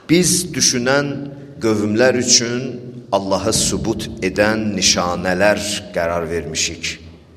Biz düşünən qövmlər üçün Allahı sübut edən nişanələr qərar vermişik.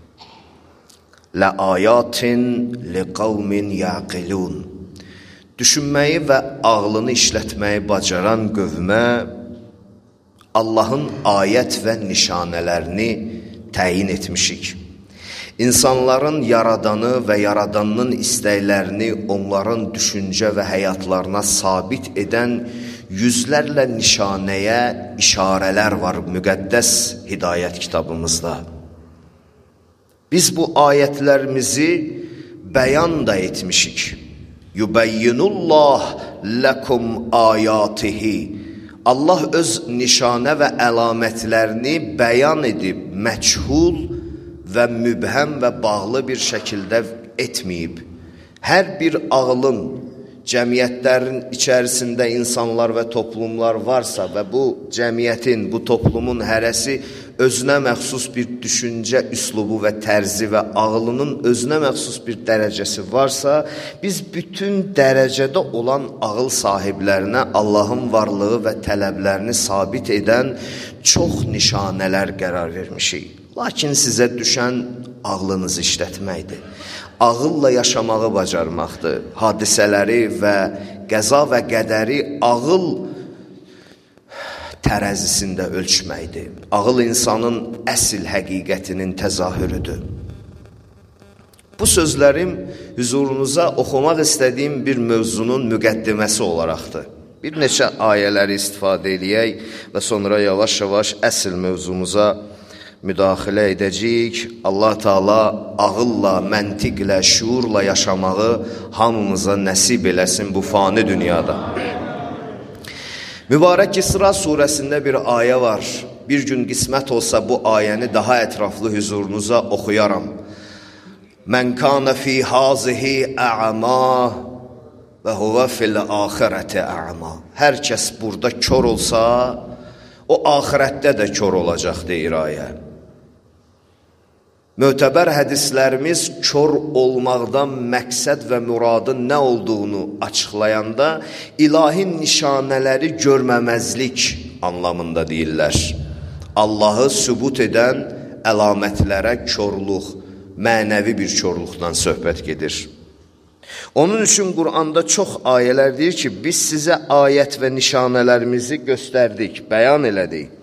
Ləayatin liqavmin yaqilun. Düşünməyi və ağlını işlətməyi bacaran qövmə Allahın ayət və nişanələrini təyin etmişik. İnsanların yaradanı və yaradanının istəklərini onların düşüncə və həyatlarına sabit edən yüzlərlə nişanəyə işarələr var müqəddəs hidayət kitabımızda. Biz bu ayətlərimizi bəyan da etmişik. Yubəyyinullah ləkum ayatihi. Allah öz nişanə və əlamətlərini bəyan edib, məchul və mübhəm və bağlı bir şəkildə etməyib. Hər bir ağlın, cəmiyyətlərin içərisində insanlar və toplumlar varsa və bu cəmiyyətin, bu toplumun hərəsi özünə məxsus bir düşüncə üslubu və tərzi və ağlının özünə məxsus bir dərəcəsi varsa, biz bütün dərəcədə olan ağıl sahiblərinə Allahın varlığı və tələblərini sabit edən çox nişanələr qərar vermişik. Lakin sizə düşən ağlınızı işlətməkdir. Ağılla yaşamağı bacarmaqdır. Hadisələri və qəza və qədəri ağıl tərəzisində ölçməkdir. Ağıl insanın əsl həqiqətinin təzahürüdür. Bu sözlərim hüzurunuza oxumaq istədiyim bir mövzunun müqəddiməsi olaraqdır. Bir neçə ayələri istifadə edək və sonra yavaş-yavaş əsl mövzumuza müdaxilə edəcəyik. Allah Teala ağılla, məntiqlə, şuurla yaşamağı hamımıza nəsib eləsin bu fani dünyada. Mübarək İsra surəsində bir ayə var. Bir gün qismət olsa bu ayəni daha ətraflı hüzurunuza oxuyaram. Mən kana fi hazihi a'ma və huve fil axirəti a'ma. Hər kəs burada kör olsa, o axirətdə də kör olacaq deyir ayə. Mötəbər hədislərimiz kör olmaqdan məqsəd və müradın nə olduğunu açıqlayanda ilahi nişanələri görməməzlik anlamında deyirlər. Allahı sübut edən əlamətlərə körluq, mənəvi bir körluqdan söhbət gedir. Onun üçün Quranda çox ayələr deyir ki, biz sizə ayət və nişanələrimizi göstərdik, bəyan elədik.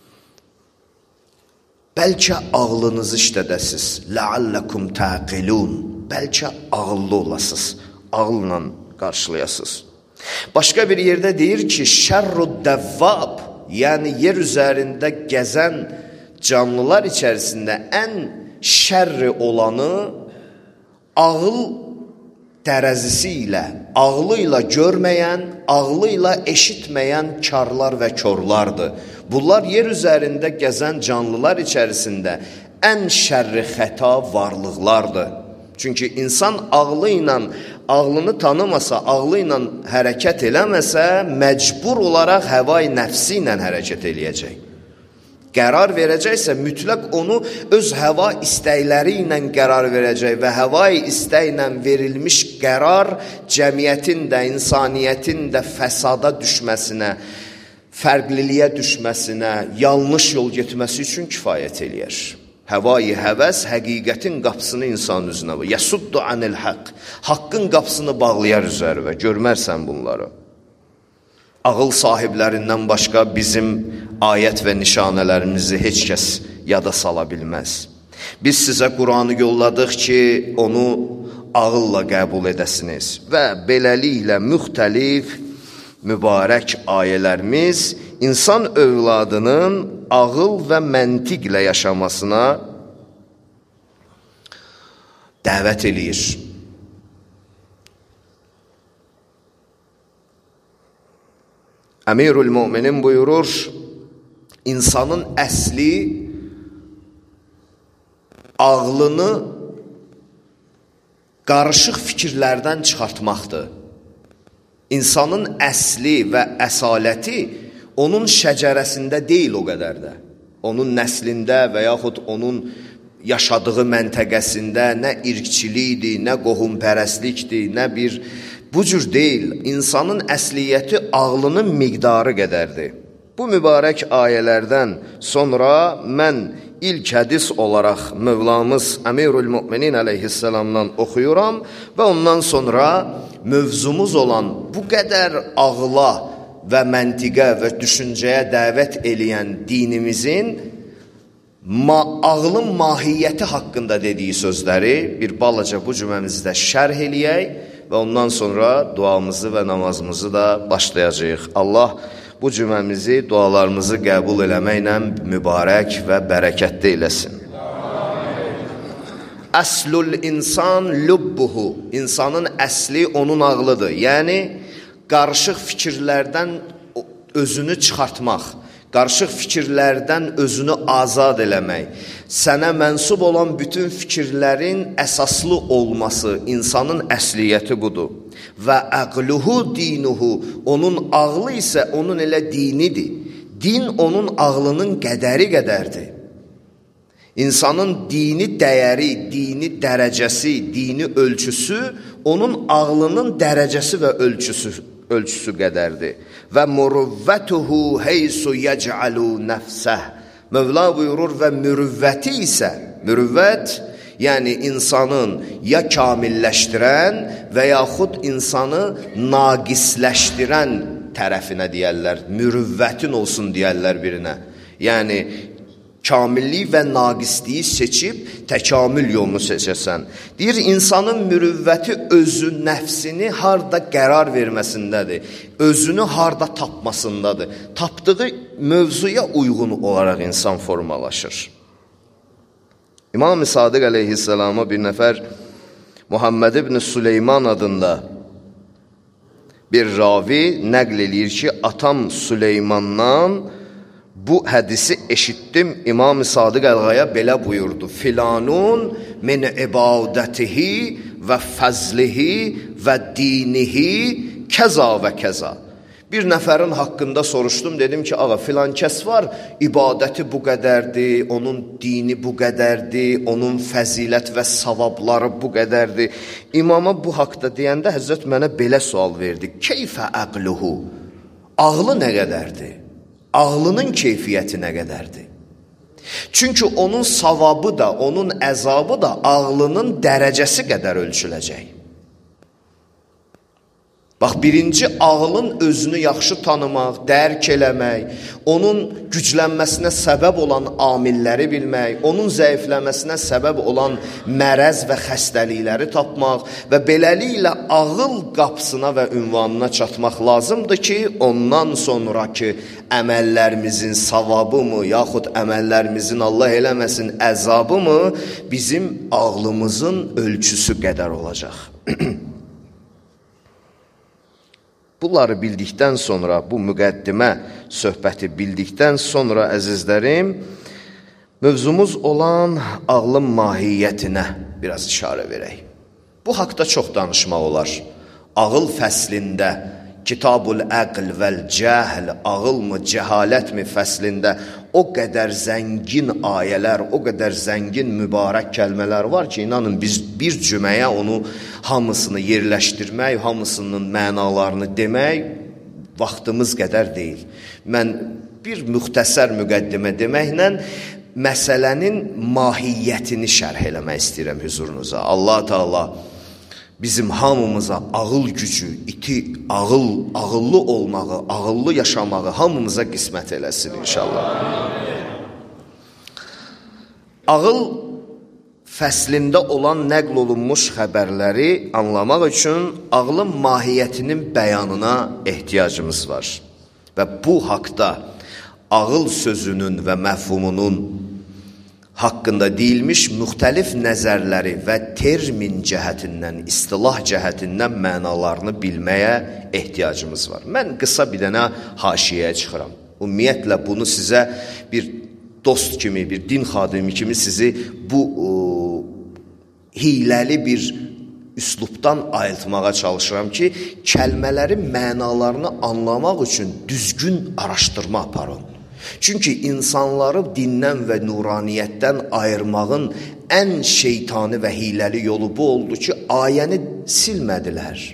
Bəlkə ağlınızı işlədəsiz. Ləalləkum təqilun. Bəlkə ağıllı olasınız. Ağılla qarşılayasınız. Başqa bir yerdə deyir ki, şərrud dəvvab, yəni yer üzərində gəzən canlılar içərisində ən şərri olanı ağıl tərəzisi ilə, ağlı ilə görməyən, ağlı ilə eşitməyən karlar və körlardır. Bunlar yer üzərində gəzən canlılar içərisində ən şərri xəta varlıqlardır. Çünki insan ağlı ilə, ağlını tanımasa, ağlı ilə hərəkət eləməsə, məcbur olaraq həvai nəfsi ilə hərəkət eləyəcək. Qərar verəcəksə, mütləq onu öz həva istəkləri ilə qərar verəcək və həvai istəklə verilmiş qərar cəmiyyətin də, insaniyyətin də fəsada düşməsinə, fərqliliyə düşməsinə, yanlış yol getməsi üçün kifayət eləyər. Həvai həvəs həqiqətin qapısını insan üzünə var. Yəsuddu anil haqq. Haqqın qapısını bağlayar üzəri və görmərsən bunları. Ağıl sahiblərindən başqa bizim ayət və nişanələrimizi heç kəs yada sala bilməz. Biz sizə Quranı yolladıq ki, onu ağılla qəbul edəsiniz və beləliklə müxtəlif mübarək ayələrimiz insan övladının ağıl və məntiqlə yaşamasına dəvət eləyir. Əmirül Müminin buyurur, insanın əsli ağlını qarışıq fikirlərdən çıxartmaqdır. İnsanın əsli və əsaləti onun şəcərəsində deyil o qədər də. Onun nəslində və yaxud onun yaşadığı məntəqəsində nə irqçilikdir, nə qohumpərəstlikdir, nə bir Bu cür deyil, insanın əsliyyəti ağlının miqdarı qədərdir. Bu mübarək ayələrdən sonra mən ilk hədis olaraq Mövlamız Əmirül Müminin əleyhissalamdan oxuyuram və ondan sonra mövzumuz olan bu qədər ağla və məntiqə və düşüncəyə dəvət eləyən dinimizin ağlın mahiyyəti haqqında dediyi sözləri bir balaca bu cüməmizdə şərh eləyək və ondan sonra duamızı və namazımızı da başlayacağıq. Allah bu cüməmizi, dualarımızı qəbul eləməklə mübarək və bərəkətli eləsin. Əslul insan lubbuhu. İnsanın əsli onun ağlıdır. Yəni, qarışıq fikirlərdən özünü çıxartmaq, qarışıq fikirlərdən özünü azad eləmək, sənə mənsub olan bütün fikirlərin əsaslı olması, insanın əsliyyəti budur. Və əqluhu dinuhu, onun ağlı isə onun elə dinidir. Din onun ağlının qədəri qədərdir. İnsanın dini dəyəri, dini dərəcəsi, dini ölçüsü onun ağlının dərəcəsi və ölçüsü qədərdir. Və muruvvətuhu heysu yec'alu nəfsəh. Mövla buyurur və mürüvvəti isə, mürüvvət, yəni insanın ya kamilləşdirən və yaxud insanı naqisləşdirən tərəfinə deyərlər, mürüvvətin olsun deyərlər birinə. Yəni, kamillik və naqisliyi seçib təkamül yolunu seçəsən. Deyir, insanın mürüvvəti özü nəfsini harda qərar verməsindədir, özünü harda tapmasındadır. Tapdığı mövzuya uyğun olaraq insan formalaşır. İmam-ı Sadiq əleyhissalama bir nəfər Muhammed ibn Süleyman adında bir ravi nəql eləyir ki, atam Süleymandan bu hədisi eşitdim, İmam-ı Sadiq Əlğaya belə buyurdu. Filanun min ibadətihi və fəzlihi və dinihi kəza və kəza. Bir nəfərin haqqında soruşdum, dedim ki, ağa filan kəs var, ibadəti bu qədərdir, onun dini bu qədərdir, onun fəzilət və savabları bu qədərdir. İmama bu haqda deyəndə Həzrət mənə belə sual verdi. Keyfə əqluhu? Ağlı nə qədərdir? Ağlının keyfiyyəti nə qədərdir? Çünki onun savabı da, onun əzabı da ağlının dərəcəsi qədər ölçüləcək. Bax, birinci ağlın özünü yaxşı tanımaq, dərk eləmək, onun güclənməsinə səbəb olan amilləri bilmək, onun zəifləməsinə səbəb olan mərəz və xəstəlikləri tapmaq və beləliklə ağıl qapısına və ünvanına çatmaq lazımdır ki, ondan sonraki əməllərimizin savabı mı, yaxud əməllərimizin Allah eləməsin əzabı mı bizim ağlımızın ölçüsü qədər olacaq. Bunları bildikdən sonra, bu müqəddimə söhbəti bildikdən sonra, əzizlərim, mövzumuz olan ağlın mahiyyətinə biraz işarə verək. Bu haqda çox danışmaq olar. Ağıl fəslində, Kitabul Əql vəl Cəhl, ağıl mı, cəhalət mi fəslində o qədər zəngin ayələr, o qədər zəngin mübarək kəlmələr var ki, inanın biz bir cüməyə onu hamısını yerləşdirmək, hamısının mənalarını demək vaxtımız qədər deyil. Mən bir müxtəsər müqəddimə deməklə məsələnin mahiyyətini şərh eləmək istəyirəm hüzurunuza. Allah Teala bizim hamımıza ağıl gücü, ağıllı olmağı, ağıllı yaşamağı hamımıza qismət eləsin inşallah. Ağıl fəslində olan nəql olunmuş xəbərləri anlamaq üçün ağlın mahiyyətinin bəyanına ehtiyacımız var. Və bu haqda ağıl sözünün və məfhumunun haqqında deyilmiş müxtəlif nəzərləri və termin cəhətindən, istilah cəhətindən mənalarını bilməyə ehtiyacımız var. Mən qısa bir dənə haşiyəyə çıxıram. Ümumiyyətlə bunu sizə bir dost kimi, bir din xadimi kimi sizi bu hiləli bir üslubdan ayıltmağa çalışıram ki, kəlmələrin mənalarını anlamaq üçün düzgün araşdırma aparın. Çünki insanları dindən və nuraniyyətdən ayırmağın ən şeytani və hiləli yolu bu oldu ki, ayəni silmədilər.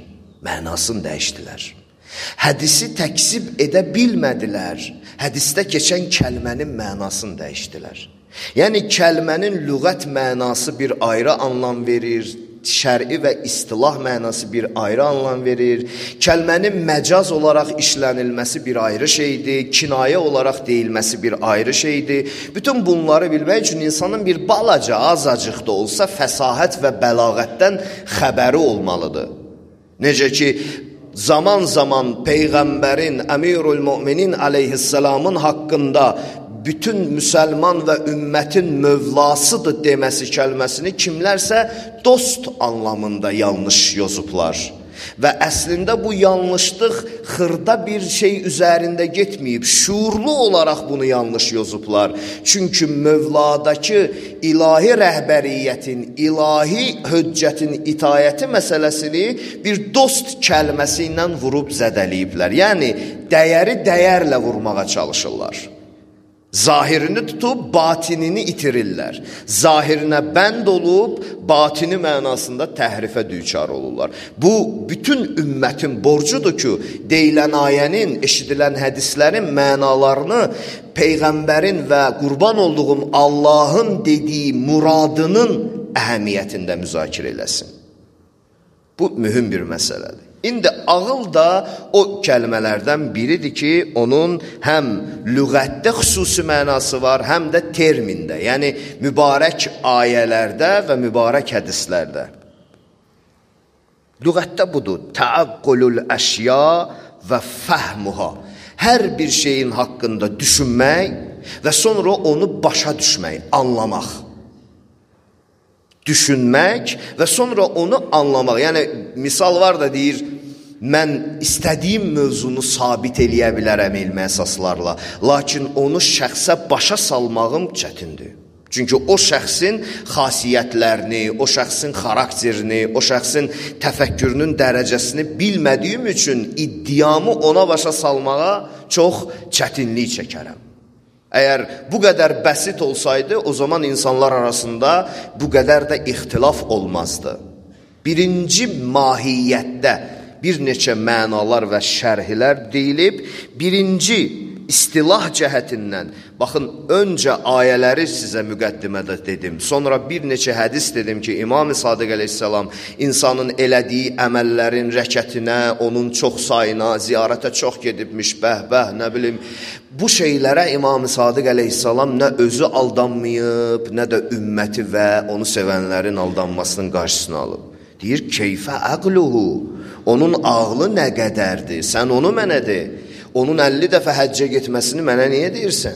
Mənasını dəyişdilər. Hədisi təksib edə bilmədilər. Hədisdə keçən kəlmənin mənasını dəyişdilər. Yəni kəlmənin lüğət mənası bir ayrı anlam verir, şər'i və istilah mənası bir ayrı anlam verir. Kəlmənin məcaz olaraq işlənilməsi bir ayrı şeydir, kinayə olaraq deyilməsi bir ayrı şeydir. Bütün bunları bilmək üçün insanın bir balaca, azacıq da olsa fəsahət və bəlağətdən xəbəri olmalıdır. Necə ki, zaman-zaman Peyğəmbərin, Əmirül Müminin aleyhisselamın haqqında bütün müsəlman və ümmətin mövlasıdır deməsi kəlməsini kimlərsə dost anlamında yanlış yozublar. Və əslində bu yanlışlıq xırda bir şey üzərində getməyib, şuurlu olaraq bunu yanlış yozublar. Çünki Mövladakı ilahi rəhbəriyyətin, ilahi höccətin itayəti məsələsini bir dost kəlməsi ilə vurub zədəliyiblər. Yəni, dəyəri dəyərlə vurmağa çalışırlar. Zahirini tutub, batinini itirirlər. Zahirinə bənd olub, batini mənasında təhrifə düçar olurlar. Bu, bütün ümmətin borcudur ki, deyilən ayənin, eşidilən hədislərin mənalarını Peyğəmbərin və qurban olduğum Allahın dediyi muradının əhəmiyyətində müzakirə eləsin. Bu, mühüm bir məsələdir. İndi ağıl da o kəlmələrdən biridir ki, onun həm lüğətdə xüsusi mənası var, həm də termində, yəni mübarək ayələrdə və mübarək hədislərdə. Lüğətdə budur, təəqqülül əşya və fəhmuha. Hər bir şeyin haqqında düşünmək və sonra onu başa düşmək, anlamaq. Düşünmək və sonra onu anlamaq. Yəni, misal var da deyir, mən istədiyim mövzunu sabit eləyə bilərəm elmi əsaslarla, lakin onu şəxsə başa salmağım çətindir. Çünki o şəxsin xasiyyətlərini, o şəxsin xarakterini, o şəxsin təfəkkürünün dərəcəsini bilmədiyim üçün iddiamı ona başa salmağa çox çətinlik çəkərəm. Əgər bu qədər bəsit olsaydı, o zaman insanlar arasında bu qədər də ixtilaf olmazdı. Birinci mahiyyətdə bir neçə mənalar və şərhlər deyilib, birinci istilah cəhətindən, baxın, öncə ayələri sizə müqəddimədə dedim, sonra bir neçə hədis dedim ki, İmam-ı Sadiq əleyhissalam insanın elədiyi əməllərin rəkətinə, onun çox sayına, ziyarətə çox gedibmiş, bəh-bəh, nə bilim, bu şeylərə İmam-ı Sadiq əleyhissalam nə özü aldanmayıb, nə də ümməti və onu sevənlərin aldanmasının qarşısını alıb. Deyir, keyfə əqluhu, onun ağlı nə qədərdir, sən onu mənə de. Onun 50 dəfə həccə getməsini mənə niyə deyirsən?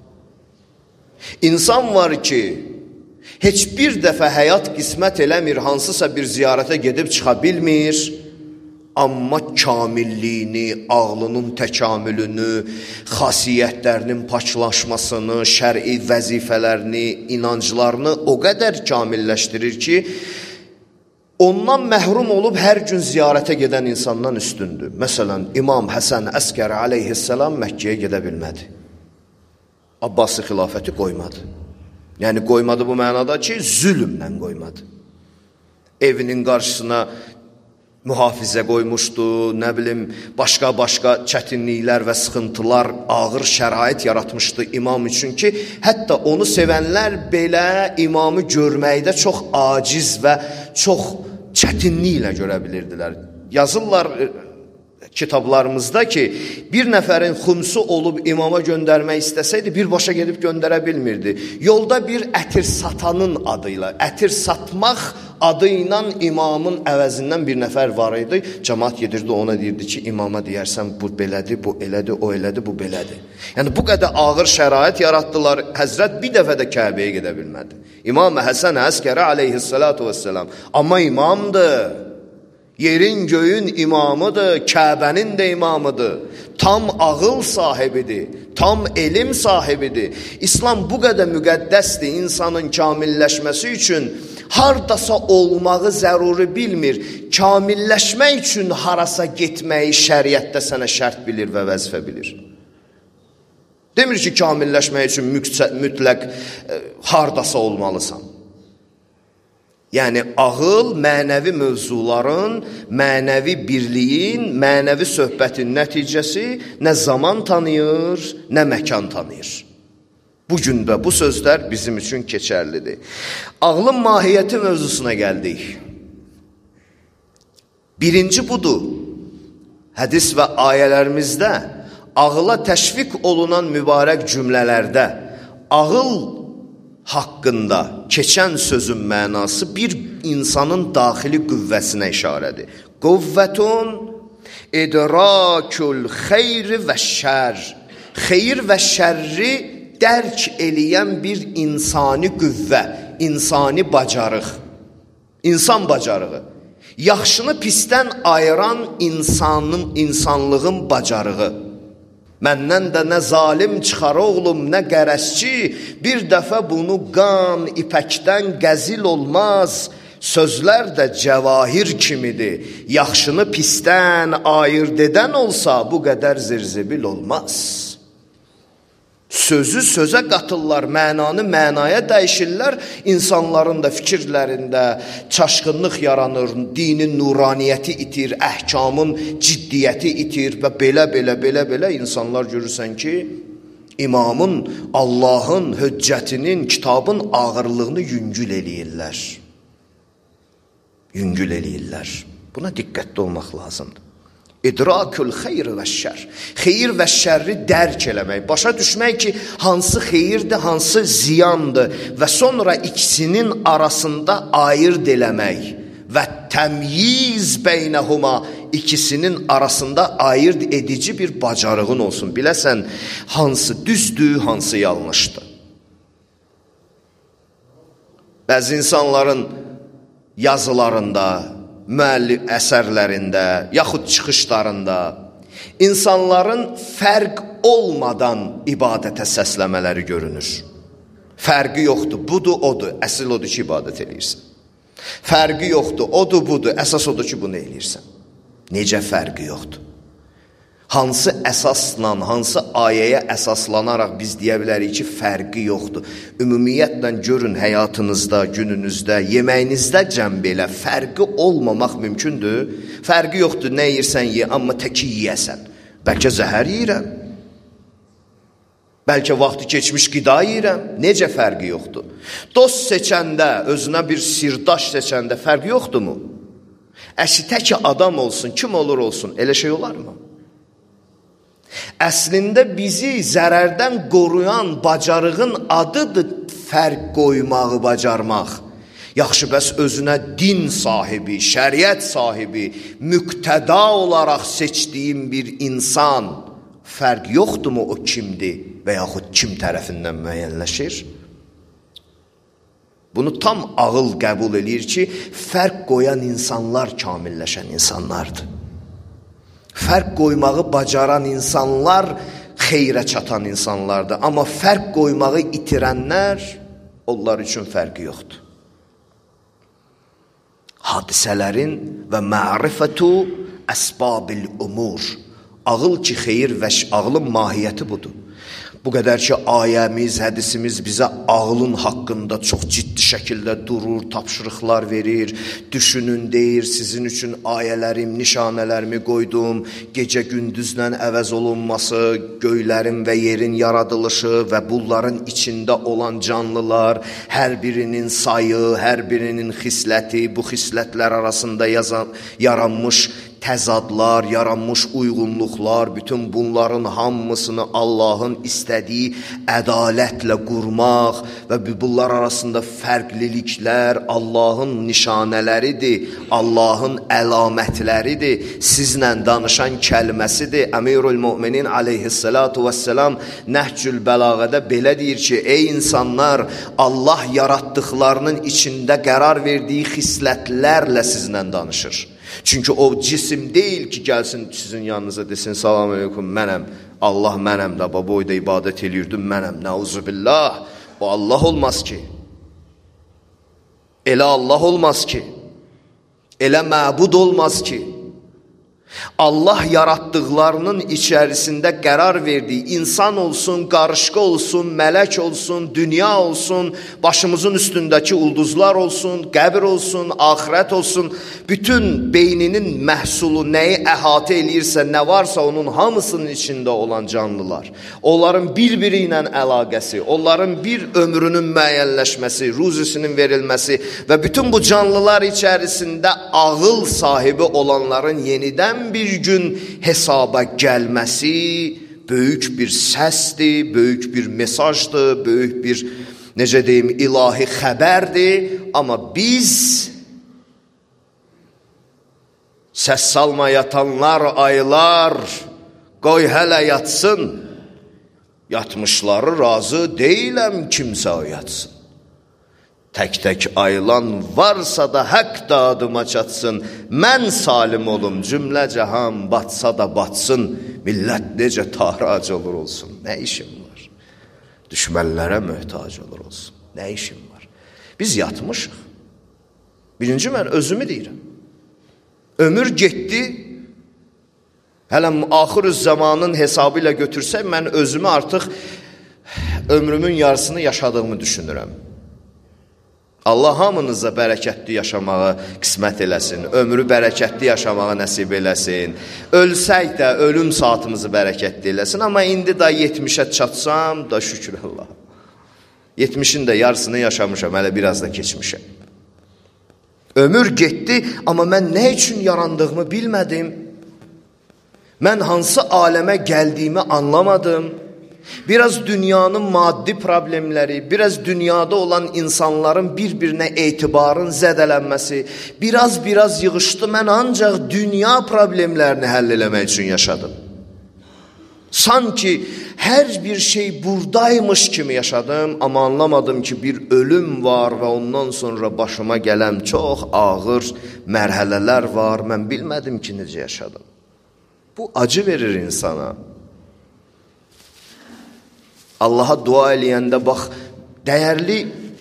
İnsan var ki, heç bir dəfə həyat qismət eləmir, hansısa bir ziyarətə gedib çıxa bilmir, amma kamilliyini, ağlının təkamülünü, xasiyyətlərinin paçlaşmasını, şər'i vəzifələrini, inanclarını o qədər kamilləşdirir ki, ondan məhrum olub hər gün ziyarətə gedən insandan üstündür. Məsələn, İmam Həsən Əskəri aleyhissalam Məkkəyə gedə bilmədi. Abbasi xilafəti qoymadı. Yəni, qoymadı bu mənada ki, zülmlə qoymadı. Evinin qarşısına mühafizə qoymuşdu, nə bilim, başqa çətinliklər və sıxıntılar, ağır şərait yaratmışdı imam üçün ki, hətta onu sevənlər belə imamı görməkdə çox aciz və çox çətinliklə görə bilirdilər. Yazırlar kitablarımızda ki, bir nəfərin xumsu olub imama göndərmək istəsəydi, birbaşa gedib göndərə bilmirdi. Yolda bir ətir satanın adıyla, ətir satmaq adı ilə imamın əvəzindən bir nəfər var idi. Cəmaat gedirdi, ona deyirdi ki, imama deyərsən, bu belədir, bu elədir, o elədir, bu belədir. Yəni, bu qədər ağır şərait yaratdılar, Həzrət bir dəfə də Kəbəyə gedə bilmədi. İmam Həsən Əskəri aleyhissalatu vesselam, amma imamdır, yerin göyün imamıdır, Kəbənin də imamıdır, tam ağıl sahibidir, tam elm sahibidir. İslam bu qədər müqəddəsdir, insanın kamilləşməsi üçün hardasa olmağı zəruri bilmir, kamilləşmək üçün harasa getməyi şəriətdə sənə şərt bilir və vəzifə bilir. Demir ki, kamilləşmək üçün mütləq hardasa olmalısan. Yəni, ağıl mənəvi mövzuların, mənəvi birliyin, mənəvi söhbətin nəticəsi nə zaman tanıyır, nə məkan tanıyır. Bugün də bu sözlər bizim üçün keçərlidir. Ağlın mahiyyəti mövzusuna gəldik. Birinci budur. Hədis və ayələrimizdə ağıla təşviq olunan mübarək cümlələrdə ağıl haqqında keçən sözün mənası bir insanın daxili qüvvəsinə işarədir. Qüvvətun idrakul xeyri və şər. Xeyir və şərri dərk eləyən bir insani qüvvə, insani bacarıq, insan bacarığı. Yaxşını pisdən ayıran insanlığın bacarığı. Məndən də nə zalim çıxar oğlum, nə qərəzçi, bir dəfə bunu qan, ipəkdən qəzil olmaz. Sözlər də cəvahir kimidir. Yaxşını pisdən ayırt edən olsa, bu qədər zirzibil olmaz. Sözü sözə qatırlar, mənanı mənaya dəyişirlər, insanların da fikirlərində çaşqınlıq yaranır, dinin nuraniyyəti itir, əhkamın ciddiyyəti itir və belə insanlar görürsən ki, imamın, Allahın, höccətinin, kitabın ağırlığını yüngül eləyirlər. Yüngül eləyirlər. Buna diqqətli olmaq lazımdır. İdrakul xeyr və şər. Xeyir və şərri dərk eləmək, başa düşmək ki, hansı xeyirdir, hansı ziyandır və sonra ikisinin arasında ayırt eləmək və təmyiz beynəhuma, ikisinin arasında ayırt edici bir bacarığın olsun. Biləsən, hansı düzdür, hansı yanlışdır. Bəzi insanların yazılarında, müəllif əsərlərində, yaxud çıxışlarında insanların fərq olmadan ibadətə səsləmələri görünür. Fərqi yoxdur, budur, odur, əsl odur ki, ibadət eləyirsən. Fərqi yoxdur, odur, budur, əsas odur ki, bunu eləyirsən. Necə fərqi yoxdur? Hansı əsasla, hansı ayəyə əsaslanaraq biz deyə bilərik ki, fərqi yoxdur. Ümumiyyətlə görün həyatınızda, gününüzdə, yeməyinizdə cəm belə fərqi olmamaq mümkündür. Fərqi yoxdur, nə yeyirsən ye, amma təki yeyəsən. Bəlkə zəhər yeyirəm. Bəlkə vaxtı keçmiş qida yeyirəm. Necə fərqi yoxdur? Dost seçəndə, özünə bir sirdaş seçəndə fərqi yoxdurmu? Əşi tək adam olsun, kim olur olsun, elə şey olar mı? Əslində bizi zərərdən qoruyan bacarığın adıdır fərq qoymağı bacarmaq. Yaxşı, bəs özünə din sahibi, şəriət sahibi, müqtəda olaraq seçdiyin bir insan fərq yoxdurmu o kimdir və yaxud kim tərəfindən müəyyənləşir? Bunu tam ağıl qəbul edir ki, fərq qoyan insanlar kamilləşən insanlardır. Fərq qoymağı bacaran insanlar xeyrə çatan insanlardır. Amma fərq qoymağı itirənlər, onlar üçün fərqi yoxdur. Hadisələrin və mərifətu əsbabil umur. Ağıl ki, xeyir və ağlın mahiyyəti budur. Bu qədər ki, ayəmiz, hədisimiz bizə ağlın haqqında çox ciddi şəkildə durur, tapşırıqlar verir, düşünün, deyir, sizin üçün ayələrim, nişanələrimi qoydum, gecə gündüzlə əvəz olunması, göylərin və yerin yaradılışı və bunların içində olan canlılar, hər birinin sayı, hər birinin xisləti, bu xislətlər arasında yaranmış təzadlar, yaranmış uyğunluqlar, bütün bunların hamısını Allahın istədiyi ədalətlə qurmaq və bunlar arasında fərqliliklər Allahın nişanələridir, Allahın əlamətləridir, sizlə danışan kəlməsidir. Əmirül Möminin aleyhissalatu vesselam Nəhcül Bəlağədə belə deyir ki, ey insanlar, Allah yaratdıqlarının içində qərar verdiyi xislətlərlə sizlə danışır. Çünki o cisim deyil ki, gəlsin sizin yanınıza desin, salam aleykum, mənəm, Allah mənəm də, boyda ibadət eləyirdim, mənəm, nəuzubillah, o Allah olmaz ki, elə Allah olmaz ki, elə məbud olmaz ki, Allah yaratdıqlarının içərisində qərar verdiyi insan olsun, qarışqa olsun, mələk olsun, dünya olsun, başımızın üstündəki ulduzlar olsun, qəbir olsun, axirət olsun, bütün beyninin məhsulu nəyi əhatə eləyirsə, nə varsa onun hamısının içində olan canlılar, onların bir-biri ilə əlaqəsi, onların bir ömrünün müəyyənləşməsi, ruzisinin verilməsi və bütün bu canlılar içərisində ağıl sahibi olanların yenidən bir gün hesaba gəlməsi böyük bir səsdir, böyük bir mesajdır, böyük bir, necə deyim, ilahi xəbərdir. Amma biz səs salma yatanlar aylar, qoy hələ yatsın, yatmışları razı deyiləm kimsə o yatsın. Tək-tək ayılan varsa da haqq da adıma çatsın, mən salim olum, cümlə cahan batsa da batsın, millət necə tahrac olur olsun. Nə işim var? Düşmənlərə möhtac olur olsun. Nə işim var? Biz yatmışıq. Birinci mən özümü deyirəm. Ömür getdi, hələ axır zamanın hesabı ilə götürsək, mən özümü artıq ömrümün yarısını yaşadığımı düşünürəm. Allah hamınıza bərəkətli yaşamağı qismət eləsin, ömrü bərəkətli yaşamağı nəsib eləsin. Ölsək də ölüm saatımızı bərəkətli eləsin. Amma indi da 70'ə çatsam da şükür Allah. 70'in də yarısını yaşamışam, hələ biraz da keçmişəm. Ömür getdi, amma mən nə üçün yarandığımı bilmədim. Mən hansı aləmə gəldiyimi anlamadım. Biraz dünyanın maddi problemləri, biraz dünyada olan insanların bir-birinə etibarın zədələnməsi, biraz yığışdı, mən ancaq dünya problemlərini həll eləmək üçün yaşadım. Sanki hər bir şey buradaymış kimi yaşadım, amma anlamadım ki, bir ölüm var və ondan sonra başıma gələn çox ağır mərhələlər var, mən bilmədim ki, necə yaşadım. Bu acı verir insana. Allaha dua eləyəndə bax, dəyərli,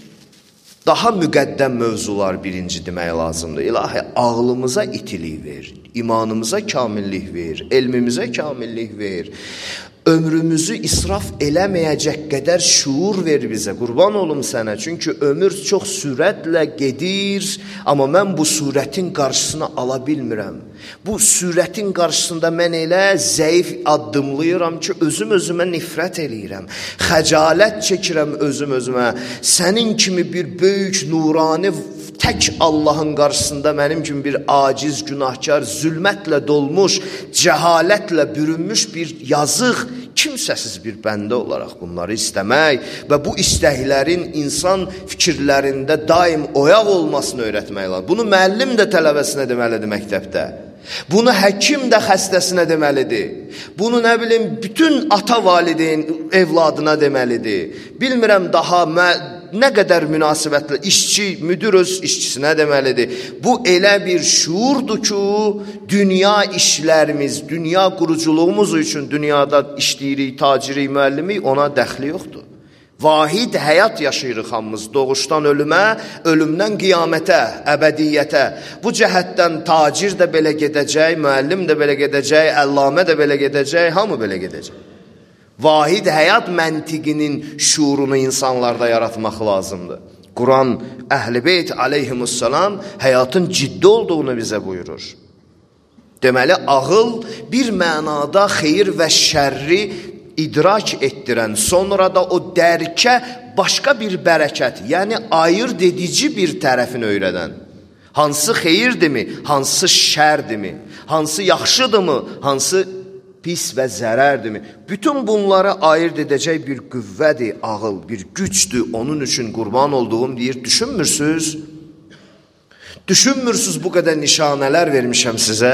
daha müqəddəm mövzular birinci demək lazımdır. İlahi, ağlımıza itilik ver, imanımıza kamillik ver, elmimizə kamillik ver. Ömrümüzü israf eləməyəcək qədər şuur ver bizə, qurban olum sənə. Çünki ömür çox sürətlə gedir, amma mən bu sürətin qarşısını ala bilmirəm. Bu sürətin qarşısında mən elə zəif addımlayıram ki, özümə nifrət eləyirəm. Xəcalət çəkirəm özümə. Sənin kimi bir böyük, nurani, tək Allahın qarşısında mənim kimi bir aciz, günahkar, zülmətlə dolmuş, cəhalətlə bürünmüş bir yazıq, kimsəsiz bir bəndə olaraq bunları istəmək və bu istəklərin insan fikirlərində daim oyaq olmasını öyrətmək lazım. Bunu müəllim də tələbəsinə deməlidir məktəbdə. Bunu həkim də xəstəsinə deməlidir. Bunu nə bilim, bütün ata valideyn evladına deməlidir. Bilmirəm daha nə qədər münasibətlə işçi, müdür öz işçisinə deməlidir. Bu elə bir şuurdur ki, dünya işlərimiz, dünya quruculuğumuz üçün dünyada işləyirik, tacirik, müəllimik, ona dəxli yoxdur. Vahid həyat yaşayırıq hamımız, doğuşdan ölümə, ölümdən qiyamətə, əbədiyyətə. Bu cəhətdən tacir də belə gedəcək, müəllim də belə gedəcək, əllamə də belə gedəcək, hamı belə gedəcək. Vahid həyat məntiqinin şuurunu insanlarda yaratmaq lazımdır. Quran Əhl-i Beyt aleyhimussalam həyatın ciddi olduğunu bizə buyurur. Deməli, ağıl bir mənada xeyir və şərri idrak etdirən, sonra da o dərkə başqa bir bərəkət, yəni ayırt edici bir tərəfini öyrədən. Hansı xeyirdirmi, hansı şərdirmi, hansı yaxşıdırmı, hansı pis və zərərdirmi? Bütün bunları ayırt edəcək bir qüvvədir, ağıl, bir gücdür. Onun üçün qurban olduğum deyir, düşünmürsünüz? Düşünmürsünüz bu qədər nişanələr vermişəm sizə?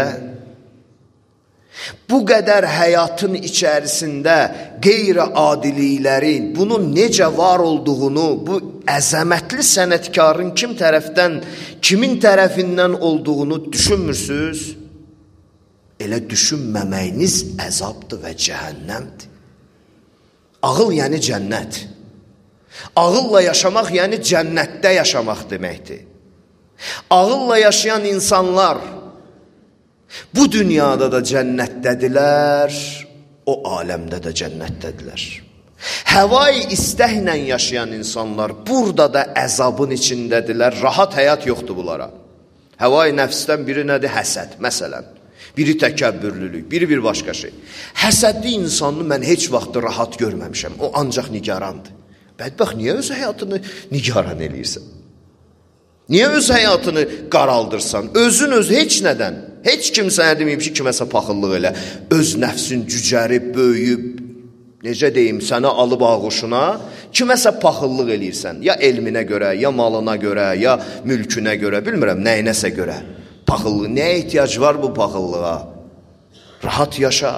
Bu qədər həyatın içərisində qeyri-adiliklərin, bunun necə var olduğunu, bu əzəmətli sənətkarın kimin tərəfindən olduğunu düşünmürsünüz? Elə düşünməməyiniz əzabdır və cəhənnəmdir. Ağıl yəni cənnət. Ağılla yaşamaq yəni cənnətdə yaşamaq deməkdir. Ağılla yaşayan insanlar Bu dünyada da cənnətdədirlər, o aləmdə də cənnətdədirlər. Həvai istəklə yaşayan insanlar burada da əzabın içindədirlər, rahat həyat yoxdur bunlara. Həvai nəfsdən biri nədir? Həsəd, məsələn. Biri təkəbbürlülük, biri bir başqa şey. Həsədli insanı mən heç vaxt rahat görməmişəm, o ancaq nigarandır. Bədbəxt, niyə öz həyatını nigaran eləyirsən? Niyə öz həyatını qaraldırsan? Özün öz heç nədən. Heç kim sənə deməyib ki, kiməsə paxıllıq elə. Öz nəfsin cücərib, böyüyüb, necə deyim, səni alıb ağuşuna, kiməsə paxıllıq eləyirsən. Ya elminə görə, ya malına görə, ya mülkünə görə, bilmirəm, nəyinəsə görə. Paxıllıq, nəyə ehtiyac var bu paxıllığa? Rahat yaşa.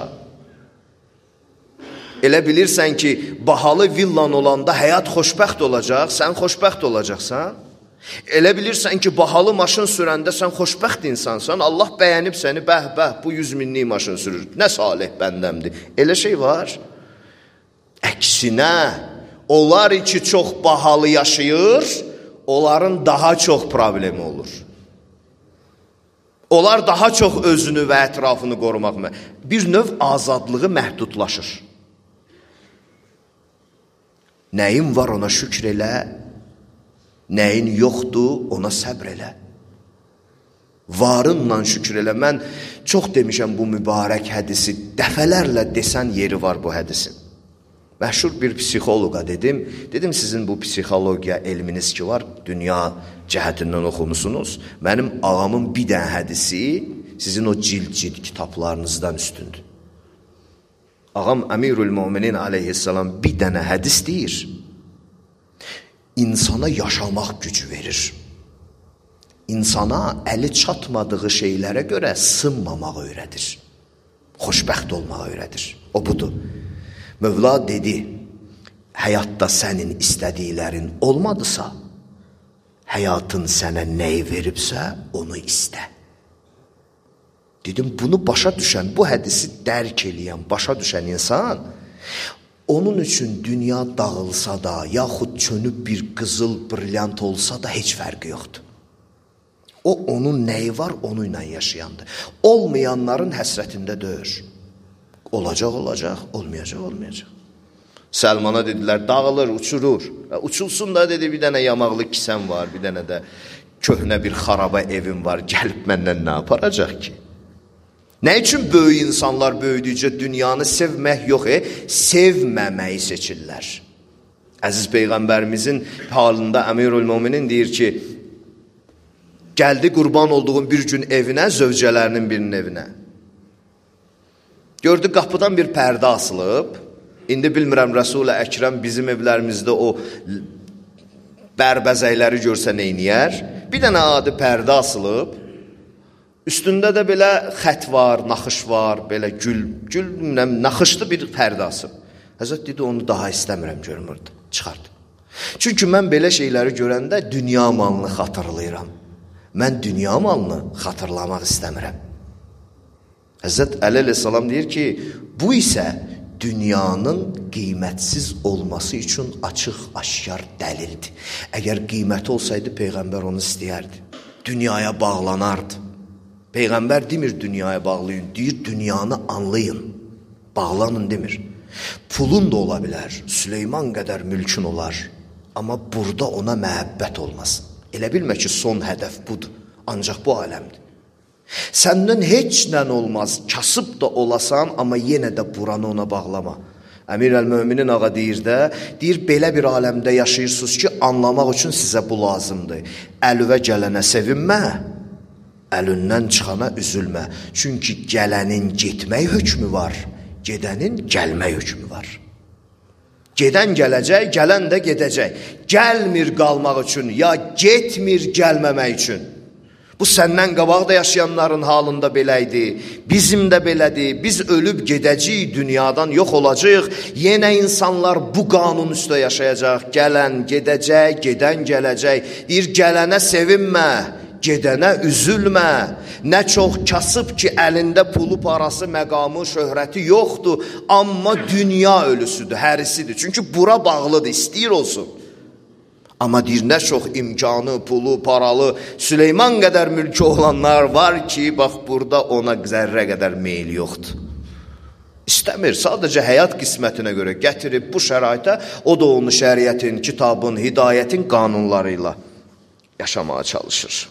Elə bilirsən ki, bahalı villan olanda həyat xoşbəxt olacaq, sən xoşbəxt olacaqsan. Elə bilirsən ki, bahalı maşın sürəndə sən xoşbəxt insansan, Allah bəyənib səni, bəh, bu 100 minlik maşın sürür. Nə salih bəndəmdir. Elə şey var. Əksinə, onlar ki, çox bahalı yaşayır, onların daha çox problemi olur. Onlar daha çox özünü və ətrafını qorumaq, bir növ azadlığı məhdudlaşır. Nəyin var ona şükr elə, nəyin yoxdur ona səbr elə. Varınla şükr elə. Mən çox demişəm bu mübarək hədisi, dəfələrlə desən yeri var bu hədisin. Məşhur bir psixoloqa dedim sizin bu psixologiya elminiz ki var, dünya cəhətindən oxumusunuz. Mənim ağamın bir dənə hədisi sizin o cild kitablarınızdan üstündür. Ağam Əmirül Müminin aleyhissalam bir dənə hədis deyir. İnsana yaşamaq gücü verir. İnsana əli çatmadığı şeylərə görə sınmamaq öyrədir. Xoşbəxt olmağı öyrədir. O budur. Mövla dedi, həyatda sənin istədiklərin olmadısa, həyatın sənə nəyi veribsə, onu istə. Dedim, bunu başa düşən, bu hədisi dərk eləyən, başa düşən insan, onun üçün dünya dağılsa da, yaxud çönüb bir qızıl, brilyant olsa da heç fərqi yoxdur. O, onun nəyi var, onunla yaşayandır. Olmayanların həsrətində döyür. Olacaq, olmayacaq. Səlmana dedilər, dağılır, uçurur. Uçulsun da dedi, bir dənə yamaqlı kisən var, bir dənə də köhnə bir xaraba evim var, gəlib məndən nə aparacaq ki? Nə üçün böyük insanlar böyüdükcə dünyanı sevmək yox, sevməməyi seçirlər. Əziz Peyğəmbərimizin halında Əmirül Müminin deyir ki, gəldi qurban olduğum bir gün evinə, zövcələrinin birinin evinə. Gördü, qapıdan bir pərdə asılıb. İndi bilmirəm, Rəsul-i Əkrəm bizim evlərimizdə o bərbəzəkləri görsə neyniyər? Bir dənə adi pərdə asılıb. Üstündə də belə xət var, naxış var, belə gül, naxışlı bir pərdə asıb. Həzrət dedi, onu daha istəmirəm, görmürdü, çıxardı. Çünki mən belə şeyləri görəndə dünya malını xatırlayıram. Mən dünya malını xatırlamaq istəmirəm. Həzrət Əli əleyhissalam deyir ki, bu isə dünyanın qiymətsiz olması üçün açıq, aşkar dəlildir. Əgər qiyməti olsaydı, Peyğəmbər onu istəyərdi. Dünyaya bağlanardı. Peyğəmbər demir dünyaya bağlayın, deyir dünyanı anlayın, bağlanın demir. Pulun da ola bilər, Süleyman qədər mülkün olar, amma burada ona məhəbbət olmasın. Elə bilmə ki, son hədəf budur, ancaq bu aləmdir. Səndən heç nən olmaz, kasıb da olasan, amma yenə də buranı ona bağlama. Əmir əl-Möminin ağa deyir, belə bir aləmdə yaşayırsınız ki, anlamaq üçün sizə bu lazımdır. Əlüvə gələnə sevinmə, əlindən çıxana üzülmə. Çünki gələnin getmək hökmü var, gedənin gəlmək hökmü var. Gedən gələcək, gələn də gedəcək. Gəlmir qalmaq üçün, ya getmir gəlməmək üçün. Bu səndən qabaq da yaşayanların halında beləydi, bizim də belədir, biz ölüb gedəcəyik, dünyadan yox olacaq, yenə insanlar bu qanun üstə yaşayacaq, gələn gedəcək, gedən gələcək, deyir gələnə sevinmə, gedənə üzülmə, nə çox kasıb ki əlində pulu, parası, məqamı, şöhrəti yoxdur, amma dünya ölüsüdür, hərisidir, çünki bura bağlıdır, istəyir olsun. Amma deyir, nə çox imkanı, pulu, paralı, Süleyman qədər mülkü olanlar var ki, bax, burada ona zərrə qədər meyil yoxdur. İstəmir, sadəcə həyat qismətinə görə gətirib bu şəraitə, o da onu şəriətin, kitabın, hidayətin qanunları ilə yaşamağa çalışır.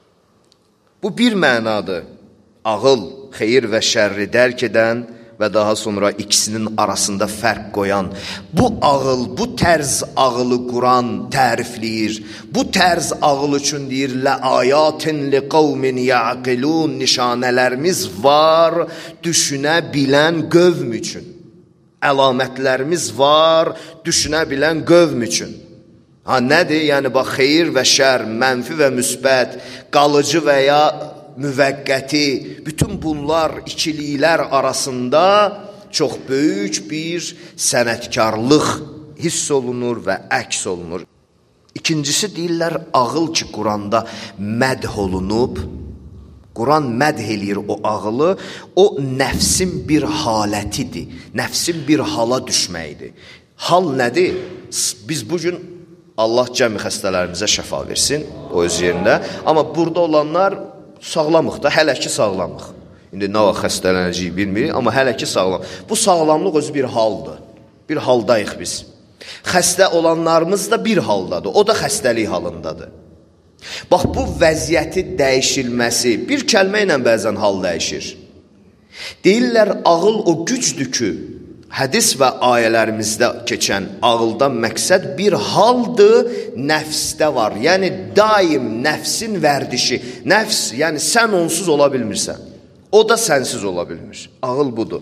Bu bir mənadır. Ağıl, xeyir və şərri dərk edən və daha sonra ikisinin arasında fərq qoyan, bu ağıl, bu tərz ağılı Quran tərifləyir. Bu tərz ağıl üçün deyir, لَآيَاتٍ لِقَوْمٍ يَعْقِلُونَ nişanələrimiz var, düşünə bilən qövm üçün. Əlamətlərimiz var, düşünə bilən qövm üçün. Nədir? Yəni, bax, xeyir və şər, mənfi və müsbət, qalıcı və ya müvəqqəti, bütün bunlar ikiliklər arasında çox böyük bir sənətkarlıq hiss olunur və əks olunur. İkincisi deyirlər, ağıl ki, Quranda mədh olunub, Quran mədh eləyir o ağılı, o nəfsin bir halətidir, nəfsin bir hala düşməkdir. Hal nədir? Biz bugün Allah cəmi xəstələrimizə şəfa versin, o öz yerində, amma burada olanlar sağlamıq da, hələ ki sağlamıq. İndi nə vaxt xəstələnəcəyik bilmirik, amma hələ ki sağlam. Bu sağlamlıq özü bir haldır. Bir haldayıq biz. Xəstə olanlarımız da bir haldadır. O da xəstəlik halındadır. Bax, bu vəziyyəti dəyişilməsi, bir kəlmə ilə bəzən hal dəyişir. Deyirlər, ağıl o gücdür ki, hədis və ayələrimizdə keçən ağıldan məqsəd bir haldır, nəfsdə var. Yəni, daim nəfsin vərdişi. Nəfs, yəni sən onsuz ola bilmirsən. O da sənsiz ola bilmir. Ağıl budur.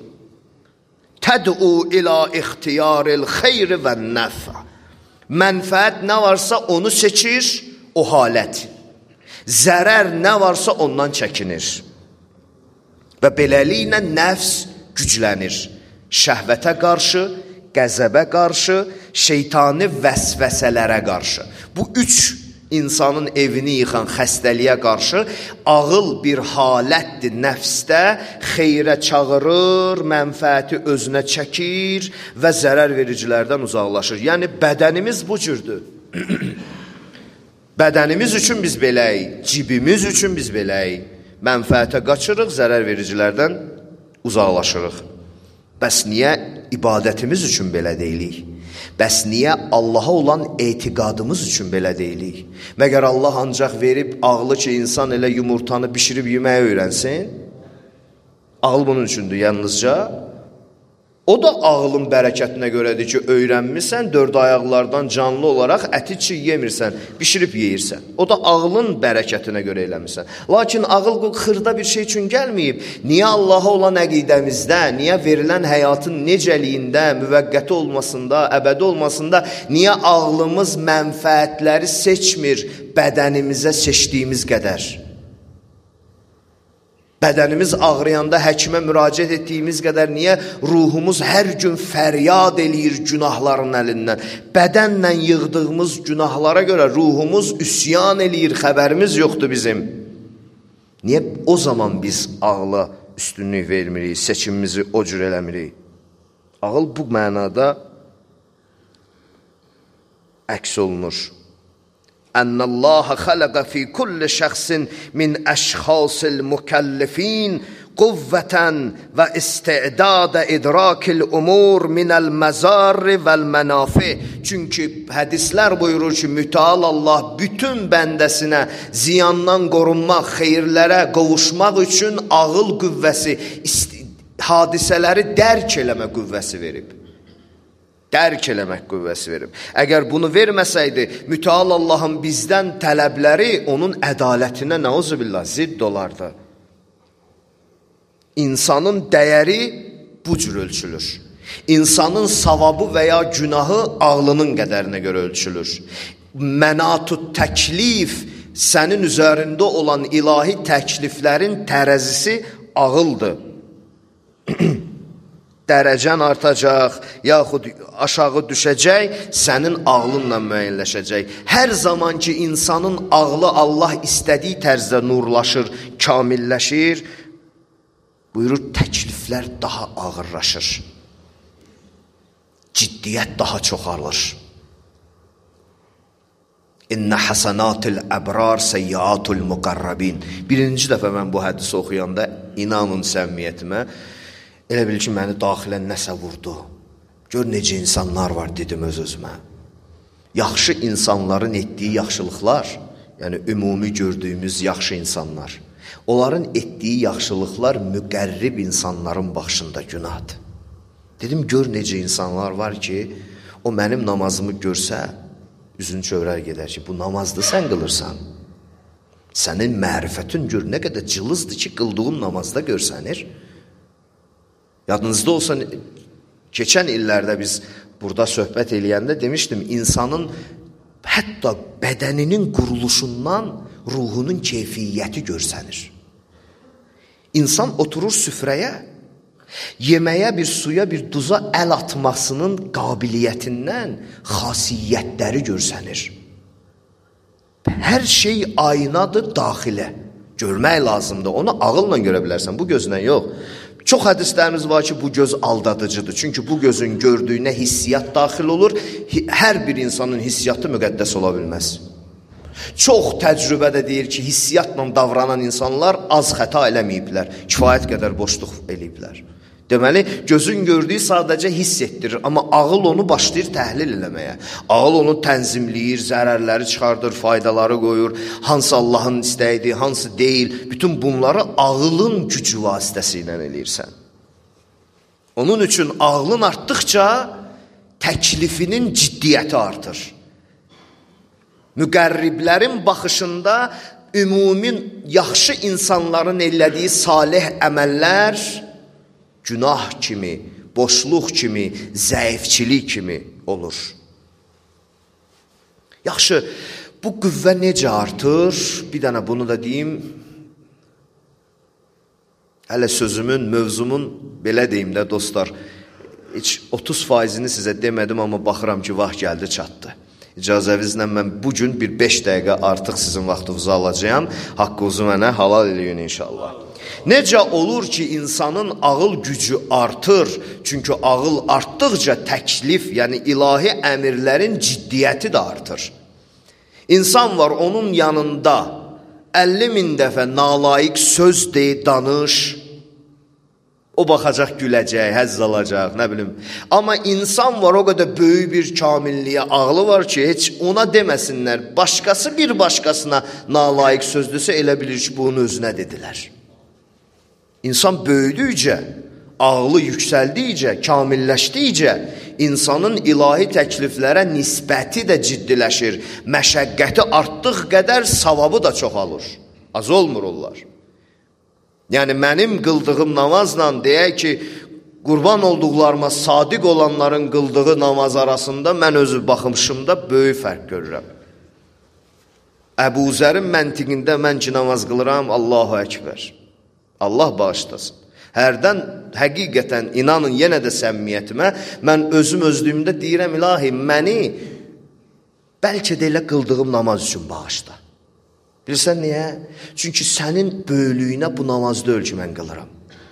Təd'u ilə ixtiyaril xeyri və nəfə. Mənfəət nə varsa onu seçir, o halət. Zərər nə varsa ondan çəkinir. Və beləliklə nəfs güclənir. Şəhvətə qarşı, qəzəbə qarşı, şeytani vəsvəsələrə qarşı. Bu üç insanın evini yıxan xəstəliyə qarşı ağıl bir halətdir nəfsdə, xeyrə çağırır, mənfəəti özünə çəkir və zərər vericilərdən uzaqlaşır. Yəni, bədənimiz bu cürdür. Bədənimiz üçün biz beləyik, cibimiz üçün biz beləyik. Mənfəətə qaçırıq, zərər vericilərdən uzaqlaşırıq. Bəs niyə ibadətimiz üçün belə deyilik? Bəs niyə Allaha olan etiqadımız üçün belə deyilik? Məgər Allah ancaq verib ağlı ki, insan elə yumurtanı bişirib yeməyə öyrənsin? Ağıl bunun üçündür yalnızca. O da ağlın bərəkətinə görədir ki, öyrənmirsən, dörd ayaqlardan canlı olaraq əti çi yemirsən, bişirib yeyirsən. O da ağlın bərəkətinə görə eləmirsən. Lakin ağıl bu xırda bir şey üçün gəlməyib. Niyə Allaha olan əqidəmizdə, niyə verilən həyatın necəliyində, müvəqqəti olmasında, əbədi olmasında, niyə ağlımız mənfəətləri seçmir bədənimizə seçdiyimiz qədər? Bədənimiz ağrıyanda həkimə müraciət etdiyimiz qədər niyə ruhumuz hər gün fəryad eləyir günahların əlindən? Bədənlə yığdığımız günahlara görə ruhumuz üsyan eləyir, xəbərimiz yoxdur bizim. Niyə o zaman biz ağla üstünlük vermirik, seçimimizi o cür eləmirik? Ağıl bu mənada əks olunur. Ənəllaha xələqə fi kulli şəxsin min əşxasil mükəlləfin quvvətən və istidadə idrakil umur minəl məzarri vəl mənafi. Çünki hədislər buyurur ki, mütəal Allah bütün bəndəsinə ziyandan qorunmaq, xeyirlərə qovuşmaq üçün ağıl qüvvəsi, hadisələri dərk eləmə qüvvəsi verib. Dərk eləmək qüvvəsi verib. Əgər bunu verməsəydi, mütəal Allahın bizdən tələbləri onun ədalətinə nəuzubillah zidd olardı. İnsanın dəyəri bu cür ölçülür. İnsanın savabı və ya günahı ağlının qədərinə görə ölçülür. Mənatut təklif, sənin üzərində olan ilahi təkliflərin tərəzisi ağıldır. Dərəcən artacaq, yaxud aşağı düşəcək, sənin ağlınla müəyyənləşəcək. Hər zaman ki, insanın ağlı Allah istədiyi tərzdə nurlaşır, kamilləşir, buyurur, təkliflər daha ağırlaşır. Ciddiyyət daha çoxalır. İnnə həsənatil əbrar səyyiatul müqarrabin. Birinci dəfə mən bu hədisi oxuyanda inanın səmimiyyətimə, elə bil ki, məni daxilən nəsə vurdu. Gör necə insanlar var dedim öz-özümə. Yaxşı insanların etdiyi yaxşılıqlar, yəni ümumi gördüyümüz yaxşı insanlar, onların etdiyi yaxşılıqlar müqərrib insanların başında günahdır. Dedim, gör necə insanlar var ki, o mənim namazımı görsə, üzünü çövrər gedər ki, bu namazdır sən qılırsan. Sənin mərifətin gör, nə qədər cılızdır ki, qıldığın namazda görsənir. Yadınızda olsa, keçən illərdə biz burada söhbət eləyəndə demişdim, insanın hətta bədəninin quruluşundan ruhunun keyfiyyəti görsənir. İnsan oturur süfrəyə, yeməyə, bir suya, bir duza əl atmasının qabiliyyətindən xasiyyətləri görsənir. Hər şey aynadır daxilə. Görmək lazımdır. Onu ağılla görə bilərsən, bu gözlə yox. Çox hədislərimiz var ki, bu göz aldadıcıdır. Çünki bu gözün gördüyünə hissiyat daxil olur. Hər bir insanın hissiyatı müqəddəs ola bilməz. Çox təcrübədə deyir ki, hissiyatla davranan insanlar az xəta eləməyiblər. Kifayət qədər boşluq eləyiblər. Deməli, gözün gördüyü sadəcə hiss etdirir, amma ağıl onu başlayır təhlil eləməyə. Ağıl onu tənzimləyir, zərərləri çıxardır, faydaları qoyur, hansı Allahın istəyidir, hansı deyil. Bütün bunları ağılın gücü vasitəsilə eləyirsən. Onun üçün ağlın artdıqca təklifinin ciddiyyəti artır. Müqərriblərin baxışında ümumin yaxşı insanların elədiyi salih əməllər günah kimi, boşluq kimi, zəifçilik kimi olur. Yaxşı, bu qüvvə necə artır? Bir dənə bunu da deyim. Hələ sözümün, mövzumun, belə deyim də dostlar, heç 30%-ni sizə demədim, amma baxıram ki, vaxt gəldi, çatdı. İcazəvinizlə mən bugün bir 5 dəqiqə artıq sizin vaxtınızı alacağım. Haqqınızı mənə halal eləyin inşallah. Necə olur ki, insanın ağıl gücü artır? Çünki ağıl artdıqca təklif, yəni ilahi əmirlərin ciddiyyəti də artır. İnsan var, onun yanında 50.000 dəfə nalayiq söz deyib danış, o baxacaq, güləcək, həzz alacaq, nə bilim. Amma insan var, o qədər böyük bir kamilliyə ağlı var ki, heç ona deməsinlər. Başqası bir başqasına nalayiq sözdürsə, elə bilir ki, bunun özünə dedilər. İnsan böyüdükcə, ağlı yüksəldikcə, kamilləşdikcə, insanın ilahi təkliflərə nisbəti də ciddiləşir. Məşəqqəti artdıq qədər savabı da çoxalır. Az olmur onlar. Yəni, mənim qıldığım namazla deyək ki, qurban olduqlarıma sadiq olanların qıldığı namaz arasında mən özü baxımşımda böyük fərq görürəm. Əbu Zərin məntiqində mən ki, namaz qılıram, Allahu Əkbər. Allah bağışlasın. Hərdən, həqiqətən, inanın yenə də səmimiyyətimə, mən özlüyümdə deyirəm, ilahi, məni bəlkə də elə qıldığım namaz üçün bağışla. Bilirsən niyə? Çünki sənin böyülüyünə bu namaz deyil ki, mən qılıram.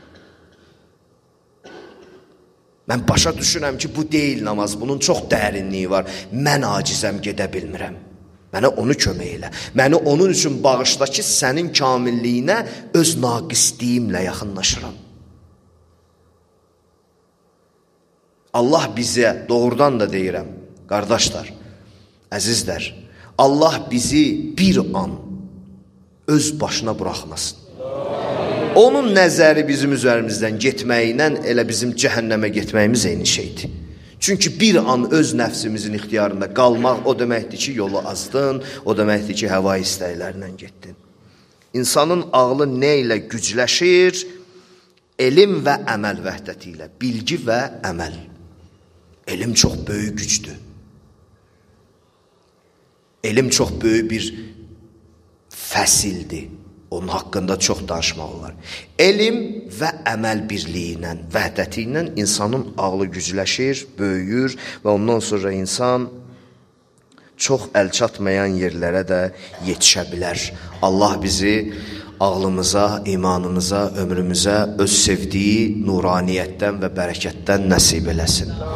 Mən başa düşürəm ki, bu deyil namaz, bunun çox dərinliyi var. Mən acizəm, gedə bilmirəm. Mənə onu kömək elə. Məni onun üçün bağışla ki, sənin kamilliyinə öz naqisliyimlə yaxınlaşıram. Allah bizə, doğrudan da deyirəm, qardaşlar, əzizlər, Allah bizi bir an öz başına buraxmasın. Onun nəzəri bizim üzərimizdən getməyinə elə bizim cəhənnəmə getməyimiz eyni şeydir. Çünki bir an öz nəfsimizin ixtiyarında qalmaq o deməkdir ki, yolu azdın, o deməkdir ki, həva istəklərindən getdin. İnsanın ağlı nə ilə gücləşir? Elm və əməl vəhdəti ilə, bilgi və əməl. Elm çox böyük gücdür. Elm çox böyük bir fəsildir. Onun haqqında çox danışmaq olar. Elm və əməl birliyi ilə, vəhdəti ilə insanın ağlı gücləşir, böyüyür və ondan sonra insan çox əl çatmayan yerlərə də yetişə bilər. Allah bizi ağlımıza, imanımıza, ömrümüzə öz sevdiyi nuraniyyətdən və bərəkətdən nəsib eləsin.